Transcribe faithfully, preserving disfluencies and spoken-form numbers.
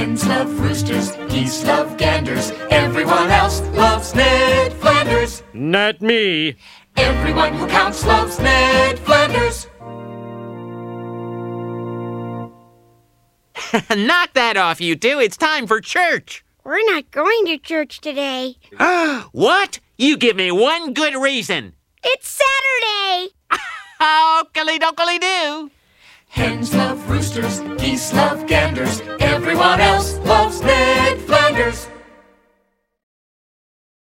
Hens love roosters, geese love ganders. Everyone else loves Ned Flanders. Not me. Everyone who counts loves Ned Flanders. Knock that off, you two. It's time for church. We're not going to church today. What? You give me one good reason. It's Saturday. Okily-dokily-doo. Hens love roosters, geese love ganders. Everyone else loves Ned Flanders.